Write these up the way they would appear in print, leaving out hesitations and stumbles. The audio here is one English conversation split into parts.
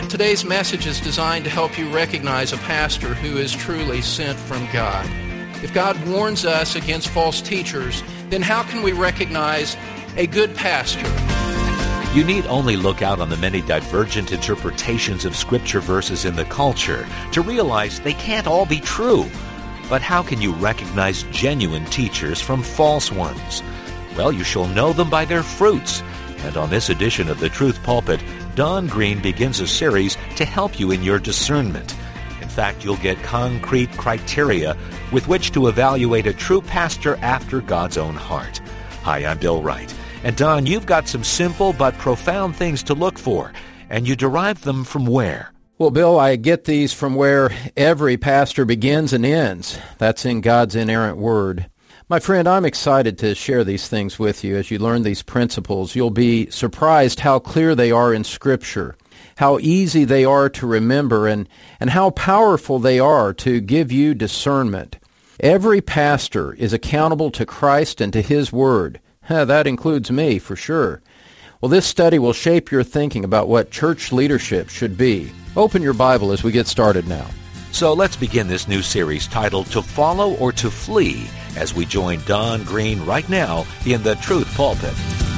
today's message is designed to help you recognize a pastor who is truly sent from God. If God warns us against false teachers, then how can we recognize a good pastor? You need only look out on the many divergent interpretations of Scripture verses in the culture to realize they can't all be true. But how can you recognize genuine teachers from false ones? Well, you shall know them by their fruits. And on this edition of The Truth Pulpit, Don Green begins a series to help you in your discernment. In fact, you'll get concrete criteria with which to evaluate a true pastor after God's own heart. Hi, I'm Bill Wright. And Don, you've got some simple but profound things to look for, and you derive them from where? Well, Bill, I get these from where every pastor begins and ends. That's in God's inerrant word. My friend, I'm excited to share these things with you. As you learn these principles, you'll be surprised how clear they are in Scripture, how easy they are to remember, and how powerful they are to give you discernment. Every pastor is accountable to Christ and to His Word. That includes me, for sure. Well, this study will shape your thinking about what church leadership should be. Open your Bible as we get started now. So let's begin this new series titled To Follow or to Flee as we join Don Green right now in The Truth Pulpit.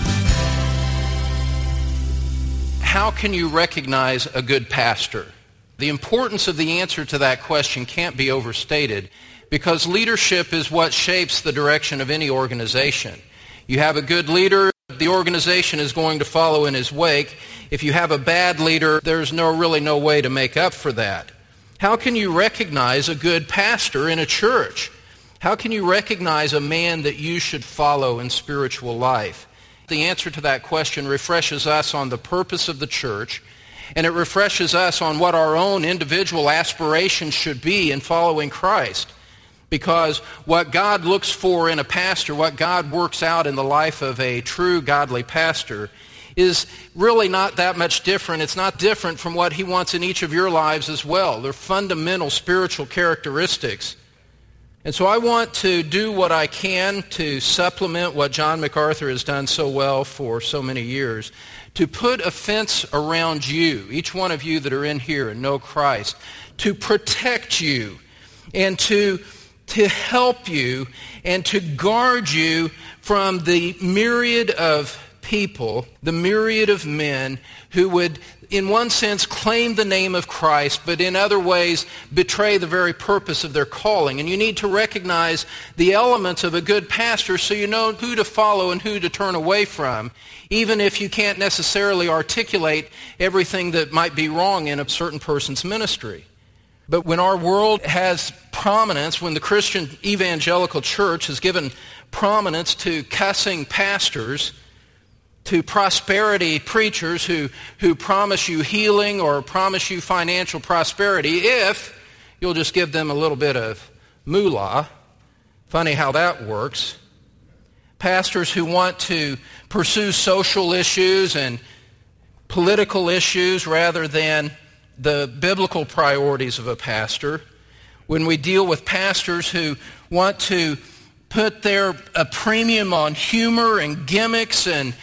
How can you recognize a good pastor? The importance of the answer to that question can't be overstated because leadership is what shapes the direction of any organization. You have a good leader, the organization is going to follow in his wake. If you have a bad leader, there's really no way to make up for that. How can you recognize a good pastor in a church? How can you recognize a man that you should follow in spiritual life? The answer to that question refreshes us on the purpose of the church, and it refreshes us on what our own individual aspirations should be in following Christ. Because what God looks for in a pastor, what God works out in the life of a true godly pastor, is really not that much different. It's not different from what He wants in each of your lives as well. They're fundamental spiritual characteristics. And so I want to do what I can to supplement what John MacArthur has done so well for so many years, to put a fence around you, each one of you that are in here and know Christ, to protect you and to help you and to guard you from the myriad of people, the myriad of men who would, in one sense, claim the name of Christ, but in other ways betray the very purpose of their calling. And you need to recognize the elements of a good pastor so you know who to follow and who to turn away from, even if you can't necessarily articulate everything that might be wrong in a certain person's ministry. But when our world has prominence, when the Christian evangelical church has given prominence to cussing pastors, to prosperity preachers who promise you healing or promise you financial prosperity if you'll just give them a little bit of moolah. Funny how that works. Pastors who want to pursue social issues and political issues rather than the biblical priorities of a pastor. When we deal with pastors who want to put a premium on humor and gimmicks and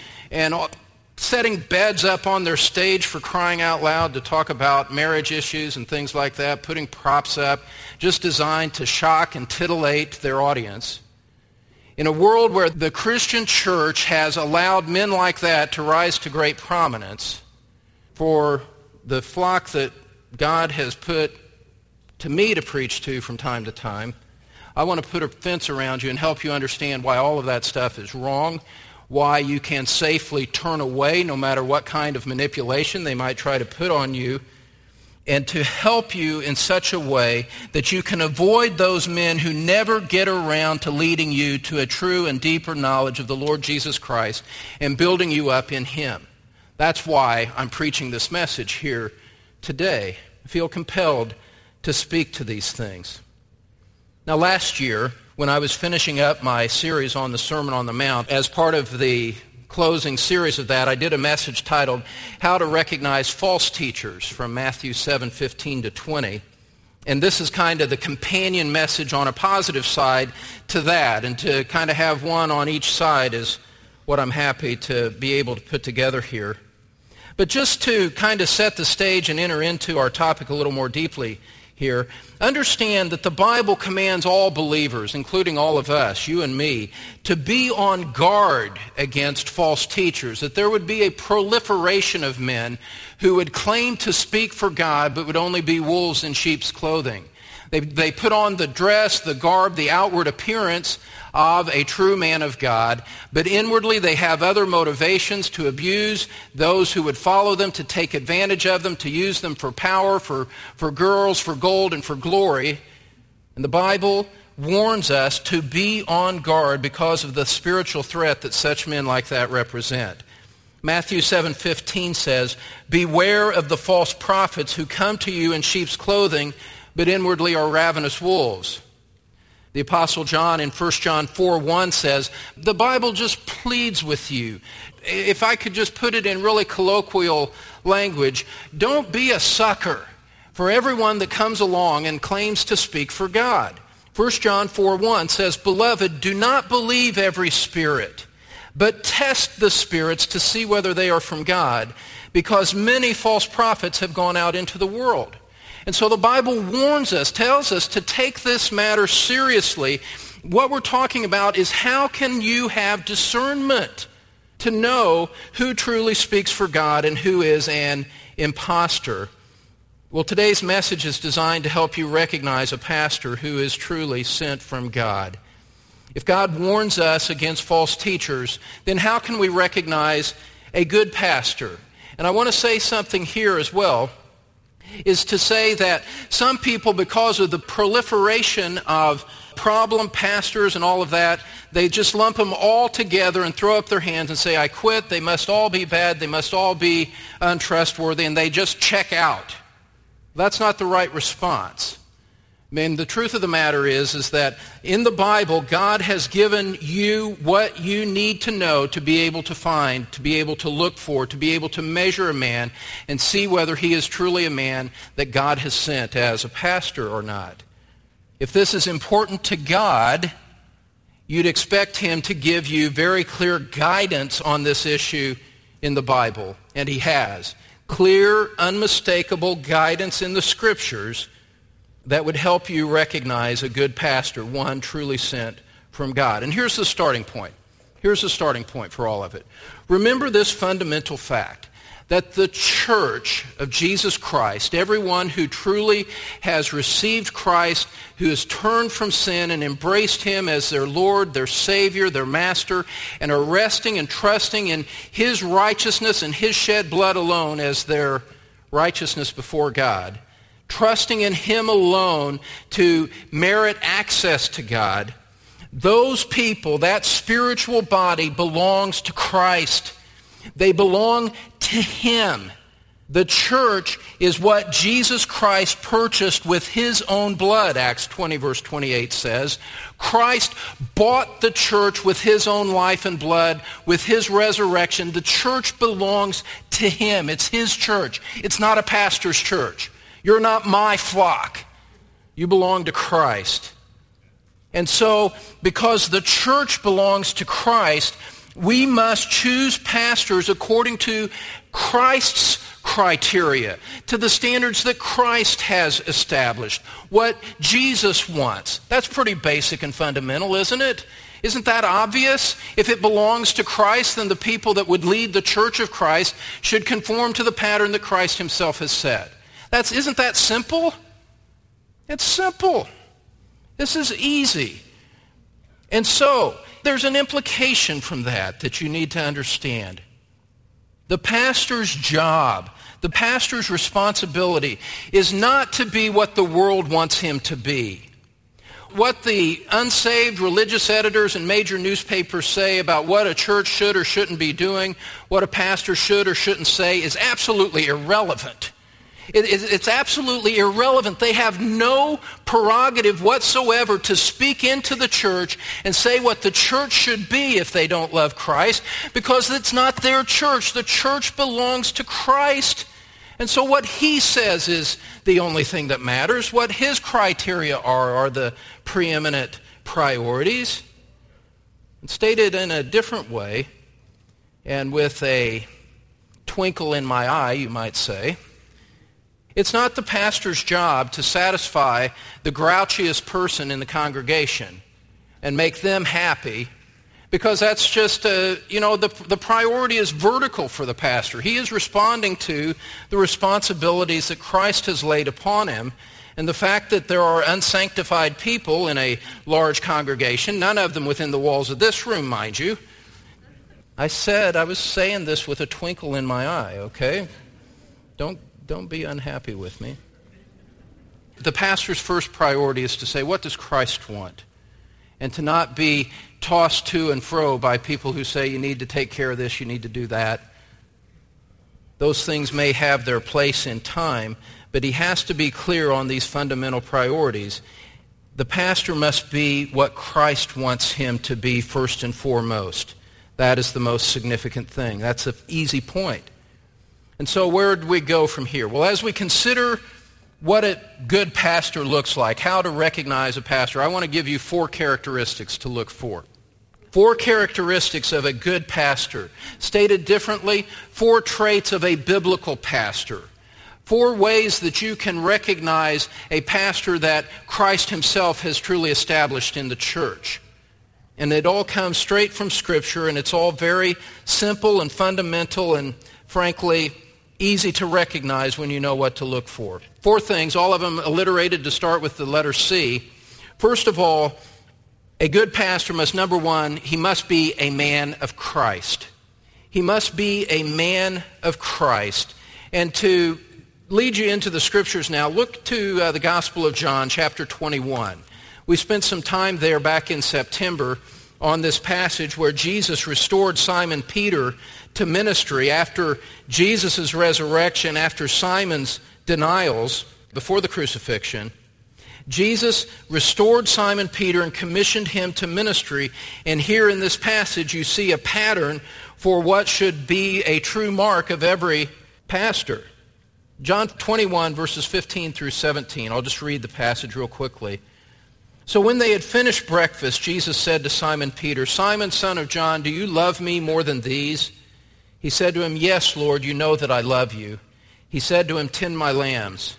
setting beds up on their stage for crying out loud to talk about marriage issues and things like that, putting props up just designed to shock and titillate their audience. In a world where the Christian church has allowed men like that to rise to great prominence, for the flock that God has put to me to preach to from time to time, I want to put a fence around you and help you understand why all of that stuff is wrong, why you can safely turn away no matter what kind of manipulation they might try to put on you, and to help you in such a way that you can avoid those men who never get around to leading you to a true and deeper knowledge of the Lord Jesus Christ and building you up in Him. That's why I'm preaching this message here today. I feel compelled to speak to these things. Now, last year, when I was finishing up my series on the Sermon on the Mount, as part of the closing series of that, I did a message titled, How to Recognize False Teachers, from Matthew 7:15-20. And this is kind of the companion message on a positive side to that, and to kind of have one on each side is what I'm happy to be able to put together here. But just to kind of set the stage and enter into our topic a little more deeply here, understand that the Bible commands all believers, including all of us, you and me, to be on guard against false teachers, that there would be a proliferation of men who would claim to speak for God but would only be wolves in sheep's clothing. They put on the dress, the garb, the outward appearance of a true man of God, but inwardly they have other motivations to abuse those who would follow them, to take advantage of them, to use them for power, for girls, for gold, and for glory. And the Bible warns us to be on guard because of the spiritual threat that such men like that represent. Matthew 7:15 says, "Beware of the false prophets who come to you in sheep's clothing, but inwardly are ravenous wolves." The Apostle John in 1 John 4:1 says, the Bible just pleads with you. If I could just put it in really colloquial language, don't be a sucker for everyone that comes along and claims to speak for God. 1 John 4:1 says, "Beloved, do not believe every spirit, but test the spirits to see whether they are from God, because many false prophets have gone out into the world." And so the Bible warns us, tells us to take this matter seriously. What we're talking about is how can you have discernment to know who truly speaks for God and who is an imposter. Well, today's message is designed to help you recognize a pastor who is truly sent from God. If God warns us against false teachers, then how can we recognize a good pastor? And I want to say something here as well, is to say that some people, because of the proliferation of problem pastors and all of that, they just lump them all together and throw up their hands and say, "I quit, they must all be bad, they must all be untrustworthy," and they just check out. That's not the right response. I mean, the truth of the matter is that in the Bible, God has given you what you need to know to be able to find, to be able to look for, to be able to measure a man and see whether he is truly a man that God has sent as a pastor or not. If this is important to God, you'd expect him to give you very clear guidance on this issue in the Bible, and he has. Clear, unmistakable guidance in the Scriptures that would help you recognize a good pastor, one truly sent from God. And here's the starting point. Here's the starting point for all of it. Remember this fundamental fact, that the church of Jesus Christ, everyone who truly has received Christ, who has turned from sin and embraced him as their Lord, their Savior, their Master, and are resting and trusting in his righteousness and his shed blood alone as their righteousness before God, trusting in him alone to merit access to God, those people, that spiritual body belongs to Christ. They belong to him. The church is what Jesus Christ purchased with his own blood, Acts 20 verse 28 says. Christ bought the church with his own life and blood, with his resurrection. The church belongs to him. It's his church. It's not a pastor's church. You're not my flock. You belong to Christ. And so, because the church belongs to Christ, we must choose pastors according to Christ's criteria, to the standards that Christ has established, what Jesus wants. That's pretty basic and fundamental, isn't it? Isn't that obvious? If it belongs to Christ, then the people that would lead the church of Christ should conform to the pattern that Christ himself has set. Isn't that simple? It's simple. This is easy. And so, there's an implication from that you need to understand. The pastor's job, the pastor's responsibility is not to be what the world wants him to be. What the unsaved religious editors and major newspapers say about what a church should or shouldn't be doing, what a pastor should or shouldn't say, is absolutely irrelevant. It's absolutely irrelevant. They have no prerogative whatsoever to speak into the church and say what the church should be if they don't love Christ, because it's not their church. The church belongs to Christ. And so what he says is the only thing that matters. What his criteria are the preeminent priorities. And stated in a different way and with a twinkle in my eye, you might say. It's not the pastor's job to satisfy the grouchiest person in the congregation and make them happy, because that's just, the priority is vertical for the pastor. He is responding to the responsibilities that Christ has laid upon him. And the fact that there are unsanctified people in a large congregation, none of them within the walls of this room, mind you. I was saying this with a twinkle in my eye, okay? Don't be unhappy with me. The pastor's first priority is to say, what does Christ want? And to not be tossed to and fro by people who say, you need to take care of this, you need to do that. Those things may have their place in time, but he has to be clear on these fundamental priorities. The pastor must be what Christ wants him to be first and foremost. That is the most significant thing. That's an easy point. And so where do we go from here? Well, as we consider what a good pastor looks like, how to recognize a pastor, I want to give you 4 characteristics to look for. 4 characteristics of a good pastor. Stated differently, 4 traits of a biblical pastor. 4 ways that you can recognize a pastor that Christ himself has truly established in the church. And it all comes straight from Scripture, and it's all very simple and fundamental and, frankly, easy to recognize when you know what to look for. 4 things, all of them alliterated to start with the letter C. First of all, a good pastor must, number 1, he must be a man of Christ. He must be a man of Christ. And to lead you into the Scriptures now, look to the Gospel of John, chapter 21. We spent some time there back in September on this passage where Jesus restored Simon Peter to ministry after Jesus' resurrection, after Simon's denials before the crucifixion. Jesus restored Simon Peter and commissioned him to ministry. And here in this passage you see a pattern for what should be a true mark of every pastor. John 21, verses 15 through 17. I'll just read the passage real quickly. So when they had finished breakfast, Jesus said to Simon Peter, Simon, son of John, do you love me more than these? He said to him, Yes, Lord, you know that I love you. He said to him, Tend my lambs.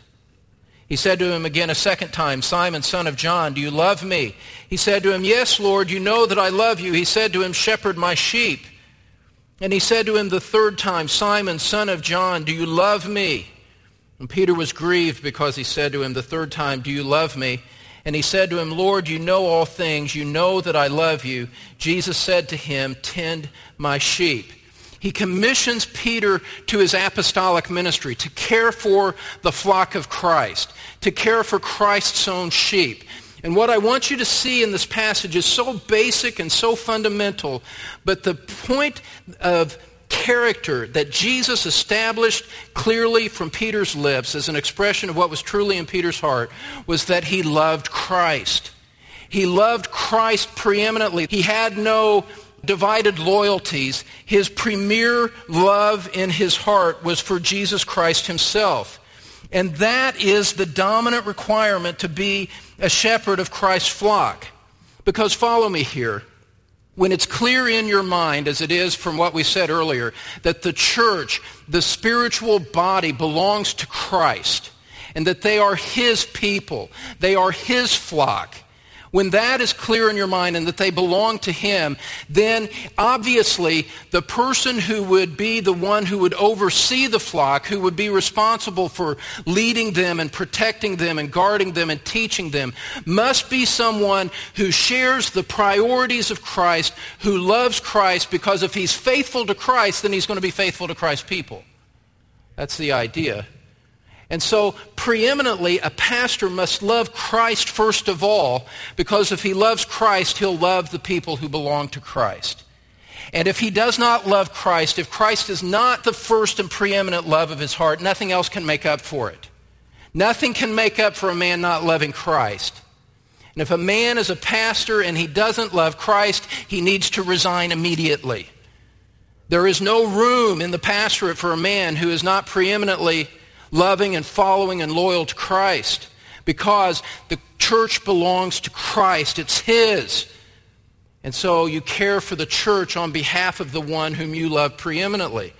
He said to him again a second time, Simon, son of John, do you love me? He said to him, Yes, Lord, you know that I love you. He said to him, Shepherd my sheep. And he said to him the third time, Simon, son of John, do you love me? And Peter was grieved because he said to him the third time, Do you love me? And he said to him, Lord, you know all things. You know that I love you. Jesus said to him, Tend my sheep. He commissions Peter to his apostolic ministry, to care for the flock of Christ, to care for Christ's own sheep. And what I want you to see in this passage is so basic and so fundamental, but the point of character that Jesus established clearly from Peter's lips as an expression of what was truly in Peter's heart was that he loved Christ. He loved Christ preeminently. He had no divided loyalties. His premier love in his heart was for Jesus Christ himself. And that is the dominant requirement to be a shepherd of Christ's flock. Because follow me here. When it's clear in your mind, as it is from what we said earlier, that the church, the spiritual body, belongs to Christ, and that they are his people, they are his flock, when that is clear in your mind and that they belong to him, then obviously the person who would be the one who would oversee the flock, who would be responsible for leading them and protecting them and guarding them and teaching them, must be someone who shares the priorities of Christ, who loves Christ, because if he's faithful to Christ, then he's going to be faithful to Christ's people. That's the idea. And so, preeminently, a pastor must love Christ first of all, because if he loves Christ, he'll love the people who belong to Christ. And if he does not love Christ, if Christ is not the first and preeminent love of his heart, nothing else can make up for it. Nothing can make up for a man not loving Christ. And if a man is a pastor and he doesn't love Christ, he needs to resign immediately. There is no room in the pastorate for a man who is not preeminently loving and following and loyal to Christ, because the church belongs to Christ. It's his. And so you care for the church on behalf of the one whom you love preeminently.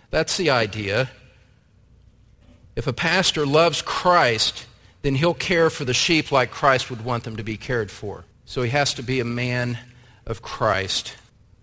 That's the idea. If a pastor loves Christ, then he'll care for the sheep like Christ would want them to be cared for. So he has to be a man of Christ.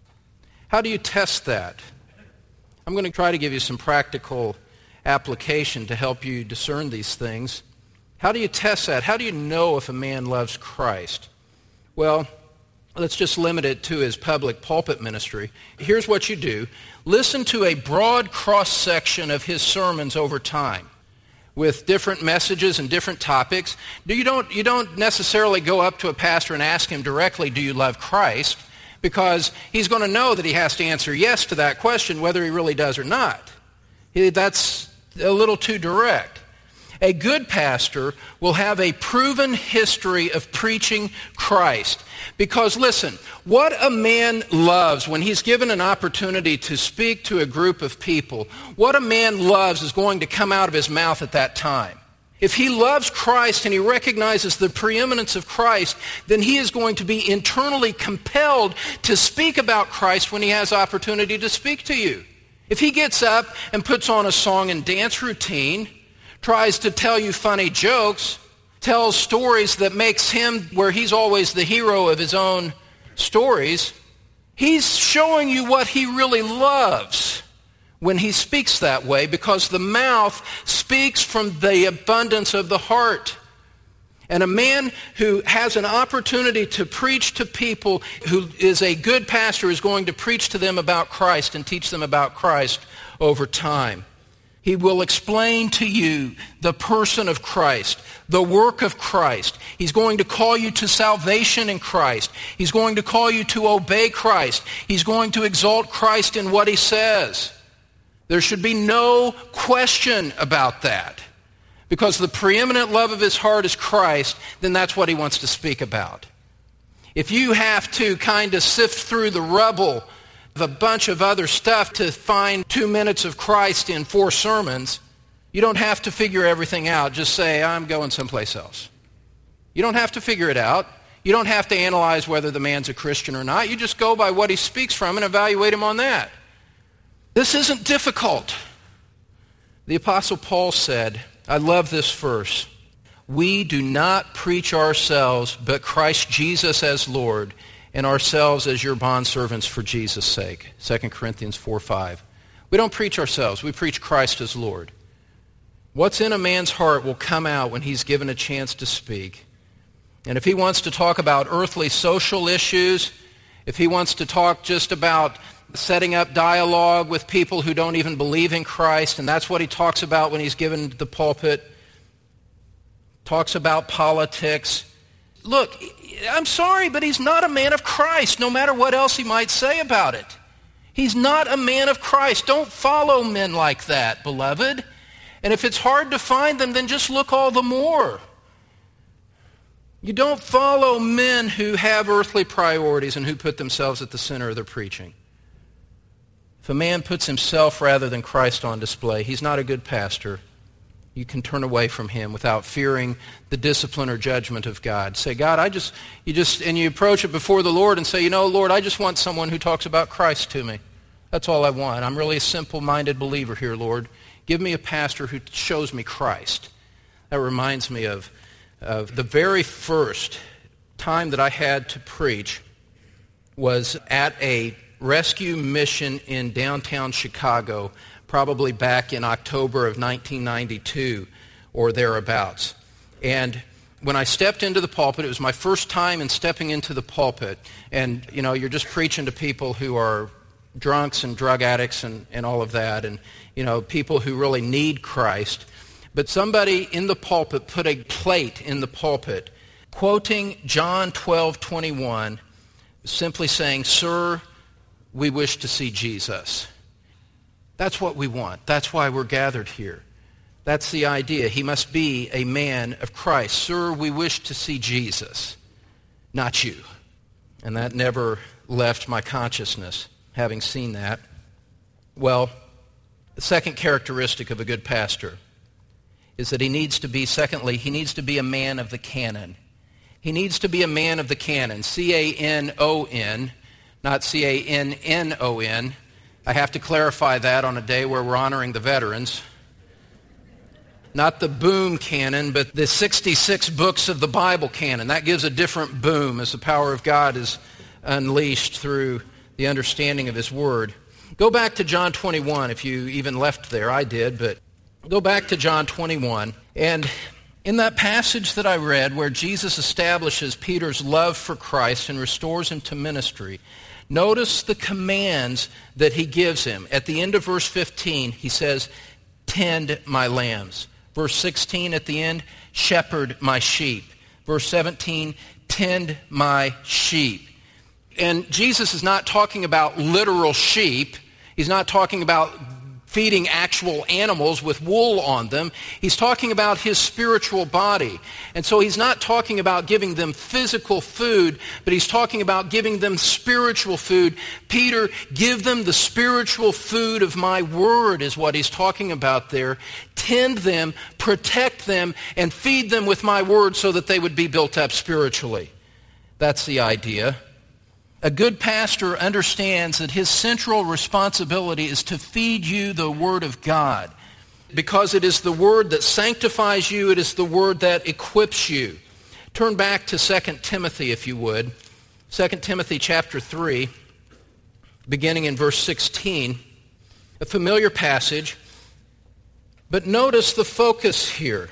How do you test that? I'm going to try to give you some practical application to help you discern these things. How do you test that? How do you know if a man loves Christ? Well, let's just limit it to his public pulpit ministry. Here's what you do. Listen to a broad cross-section of his sermons over time with different messages and different topics. You don't necessarily go up to a pastor and ask him directly, do you love Christ? Because he's going to know that he has to answer yes to that question whether he really does or not. That's a little too direct. A good pastor will have a proven history of preaching Christ. Because listen, what a man loves when he's given an opportunity to speak to a group of people, what a man loves is going to come out of his mouth at that time. If he loves Christ and he recognizes the preeminence of Christ, then he is going to be internally compelled to speak about Christ when he has opportunity to speak to you. If he gets up and puts on a song and dance routine, tries to tell you funny jokes, tells stories that makes him where he's always the hero of his own stories, he's showing you what he really loves when he speaks that way, because the mouth speaks from the abundance of the heart. And a man who has an opportunity to preach to people, who is a good pastor, is going to preach to them about Christ and teach them about Christ over time. He will explain to you the person of Christ, the work of Christ. He's going to call you to salvation in Christ. He's going to call you to obey Christ. He's going to exalt Christ in what he says. There should be no question about that. Because the preeminent love of his heart is Christ, then that's what he wants to speak about. If you have to kind of sift through the rubble of a bunch of other stuff to find 2 minutes of Christ in 4 sermons, you don't have to figure everything out. Just say, I'm going someplace else. You don't have to figure it out. You don't have to analyze whether the man's a Christian or not. You just go by what he speaks from and evaluate him on that. This isn't difficult. The Apostle Paul said, I love this verse, we do not preach ourselves, but Christ Jesus as Lord, and ourselves as your bondservants for Jesus' sake. 2 Corinthians 4:5. We don't preach ourselves. We preach Christ as Lord. What's in a man's heart will come out when he's given a chance to speak. And if he wants to talk about earthly social issues, if he wants to talk just about setting up dialogue with people who don't even believe in Christ, and that's what he talks about when he's given the pulpit, talks about politics. Look, I'm sorry, but he's not a man of Christ, no matter what else he might say about it. He's not a man of Christ. Don't follow men like that, beloved. And if it's hard to find them, then just look all the more. You don't follow men who have earthly priorities and who put themselves at the center of their preaching. If a man puts himself rather than Christ on display, he's not a good pastor. You can turn away from him without fearing the discipline or judgment of God. Say, God, and you approach it before the Lord and say, Lord, I just want someone who talks about Christ to me. That's all I want. I'm really a simple-minded believer here, Lord. Give me a pastor who shows me Christ. That reminds me of the very first time that I had to preach was at a rescue mission in downtown Chicago, probably back in October of 1992 or thereabouts. And when I stepped into the pulpit, it was my first time in stepping into the pulpit. And, you're just preaching to people who are drunks and drug addicts and all of that, and, people who really need Christ. But somebody in the pulpit put a plate in the pulpit quoting John 12:21, simply saying, Sir, we wish to see Jesus. That's what we want. That's why we're gathered here. That's the idea. He must be a man of Christ. Sir, we wish to see Jesus, not you. And that never left my consciousness, having seen that. Well, the second characteristic of a good pastor is that he needs to be a man of the canon. He needs to be a man of the canon, C-A-N-O-N, not C-A-N-N-O-N. I have to clarify that on a day where we're honoring the veterans. Not the boom canon, but the 66 books of the Bible canon. That gives a different boom as the power of God is unleashed through the understanding of His Word. Go back to John 21 if you even left there. I did, but go back to John 21. And in that passage that I read where Jesus establishes Peter's love for Christ and restores him to ministry, notice the commands that He gives him. At the end of verse 15, He says, "Tend my lambs." Verse 16 at the end, "Shepherd my sheep." Verse 17, "Tend my sheep." And Jesus is not talking about literal sheep. He's not talking about feeding actual animals with wool on them. He's talking about His spiritual body. And so He's not talking about giving them physical food, but He's talking about giving them spiritual food. Peter, give them the spiritual food of my word is what He's talking about there. Tend them, protect them, and feed them with my word so that they would be built up spiritually. That's the idea. A good pastor understands that his central responsibility is to feed you the Word of God, because it is the Word that sanctifies you. It is the Word that equips you. Turn back to 2 Timothy, if you would. 2 Timothy chapter 3, beginning in verse 16. A familiar passage, but notice the focus here.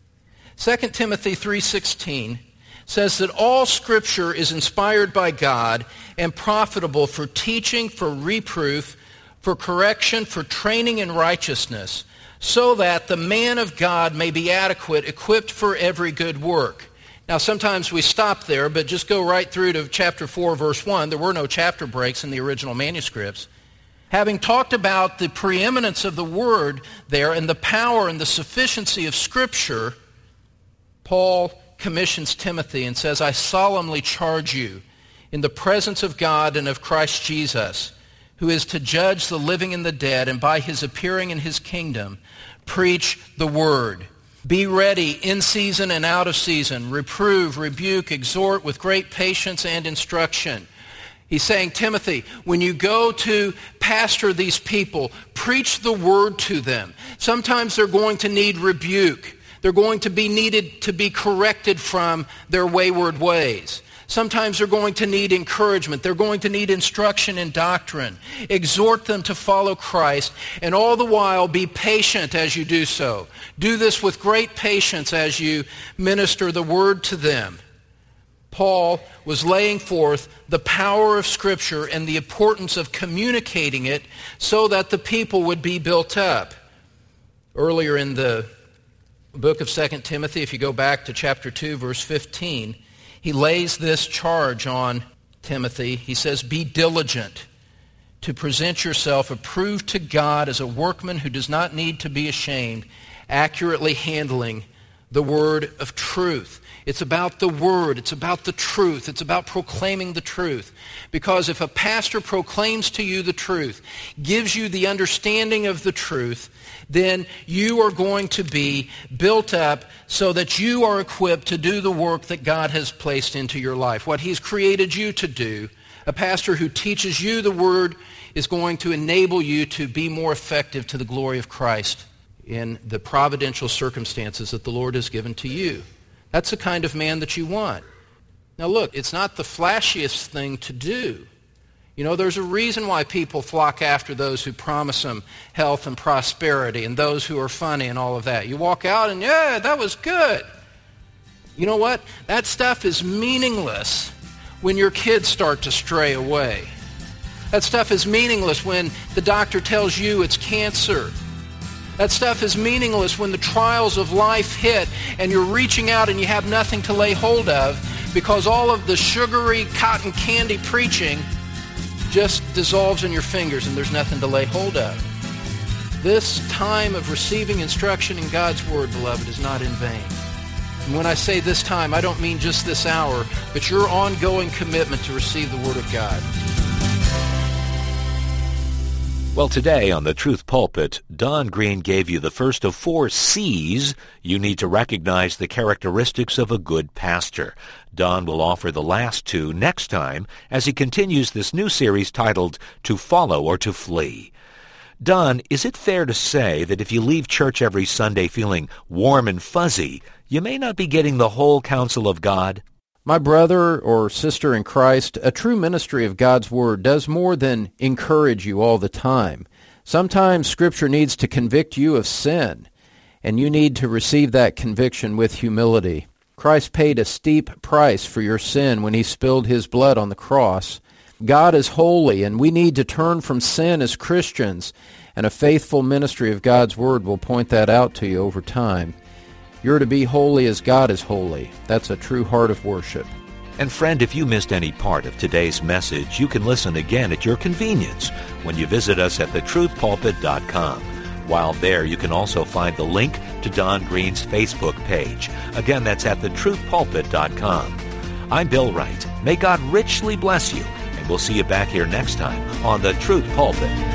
2 Timothy 3:16 says that all Scripture is inspired by God and profitable for teaching, for reproof, for correction, for training in righteousness, so that the man of God may be adequate, equipped for every good work. Now, sometimes we stop there, but just go right through to chapter 4, verse 1. There were no chapter breaks in the original manuscripts. Having talked about the preeminence of the Word there and the power and the sufficiency of Scripture, Paul commissions Timothy and says, "I solemnly charge you in the presence of God and of Christ Jesus, who is to judge the living and the dead, and by His appearing in His kingdom, preach the word. Be ready in season and out of season. Reprove, rebuke, exhort with great patience and instruction." He's saying, Timothy, when you go to pastor these people, preach the word to them. Sometimes they're going to need rebuke. They're going to be needed to be corrected from their wayward ways. Sometimes they're going to need encouragement. They're going to need instruction in doctrine. Exhort them to follow Christ, and all the while be patient as you do so. Do this with great patience as you minister the word to them. Paul was laying forth the power of Scripture and the importance of communicating it so that the people would be built up. Earlier in the book of 2 Timothy, if you go back to chapter 2, verse 15, he lays this charge on Timothy. He says, "Be diligent to present yourself approved to God as a workman who does not need to be ashamed, accurately handling the word of truth." It's about the word. It's about the truth. It's about proclaiming the truth. Because if a pastor proclaims to you the truth, gives you the understanding of the truth, then you are going to be built up so that you are equipped to do the work that God has placed into your life, what He's created you to do. A pastor who teaches you the word is going to enable you to be more effective to the glory of Christ in the providential circumstances that the Lord has given to you. That's the kind of man that you want. Now look, it's not the flashiest thing to do. You know, there's a reason why people flock after those who promise them health and prosperity and those who are funny and all of that. You walk out and, yeah, that was good. You know what? That stuff is meaningless when your kids start to stray away. That stuff is meaningless when the doctor tells you it's cancer. That stuff is meaningless when the trials of life hit and you're reaching out and you have nothing to lay hold of because all of the sugary cotton candy preaching just dissolves in your fingers and there's nothing to lay hold of. This time of receiving instruction in God's Word, beloved, is not in vain. And when I say this time, I don't mean just this hour, but your ongoing commitment to receive the Word of God. Well, today on the Truth Pulpit, Don Green gave you the first of 4 C's you need to recognize the characteristics of a good pastor. Don will offer the last 2 next time as he continues this new series titled To Follow or to Flee. Don, is it fair to say that if you leave church every Sunday feeling warm and fuzzy, you may not be getting the whole counsel of God? My brother or sister in Christ, a true ministry of God's Word does more than encourage you all the time. Sometimes Scripture needs to convict you of sin, and you need to receive that conviction with humility. Christ paid a steep price for your sin when he spilled his blood on the cross. God is holy, and we need to turn from sin as Christians, and a faithful ministry of God's Word will point that out to you over time. You're to be holy as God is holy. That's a true heart of worship. And friend, if you missed any part of today's message, you can listen again at your convenience when you visit us at thetruthpulpit.com. While there, you can also find the link to Don Green's Facebook page. Again, that's at thetruthpulpit.com. I'm Bill Wright. May God richly bless you, and we'll see you back here next time on The Truth Pulpit.